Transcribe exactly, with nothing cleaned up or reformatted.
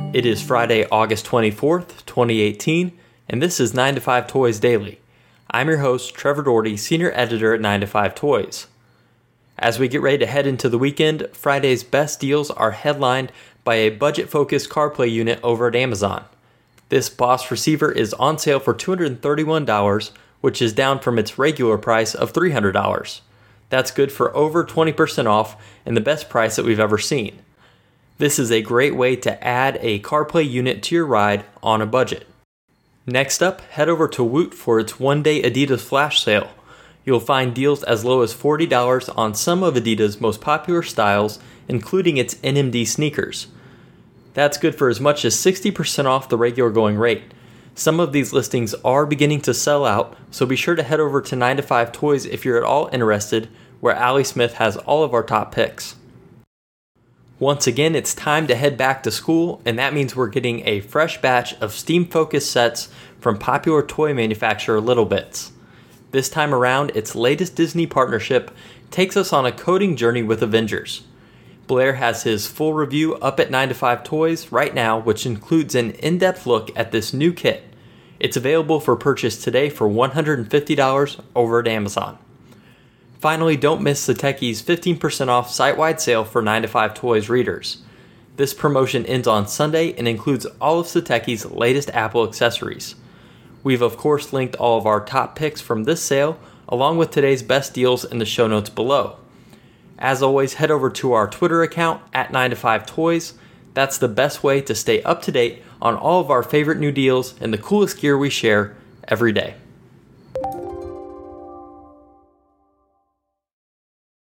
It is Friday, August twenty-fourth, twenty eighteen, and this is nine to five Toys Daily. I'm your host, Trevor Doherty, Senior Editor at nine to five Toys. As we get ready to head into the weekend, Friday's best deals are headlined by a budget-focused CarPlay unit over at Amazon. This Boss receiver is on sale for two hundred thirty-one dollars, which is down from its regular price of three hundred dollars. That's good for over twenty percent off and the best price that we've ever seen. This is a great way to add a CarPlay unit to your ride on a budget. Next up, head over to Woot for its one-day Adidas flash sale. You'll find deals as low as forty dollars on some of Adidas' most popular styles, including its N M D sneakers. That's good for as much as sixty percent off the regular going rate. Some of these listings are beginning to sell out, so be sure to head over to nine to five Toys if you're at all interested, where Allie Smith has all of our top picks. Once again, it's time to head back to school, and that means we're getting a fresh batch of STEAM-focused sets from popular toy manufacturer Little Bits. This time around, its latest Disney partnership takes us on a coding journey with Avengers. Blair has his full review up at nine to five Toys right now, which includes an in-depth look at this new kit. It's available for purchase today for one hundred fifty dollars over at Amazon. Finally, don't miss the Techies fifteen percent off site-wide sale for nine to five Toys readers. This promotion ends on Sunday and includes all of Satechi's latest Apple accessories. We've of course linked all of our top picks from this sale, along with today's best deals in the show notes below. As always, head over to our Twitter account at nine to five Toys. That's the best way to stay up to date on all of our favorite new deals and the coolest gear we share every day.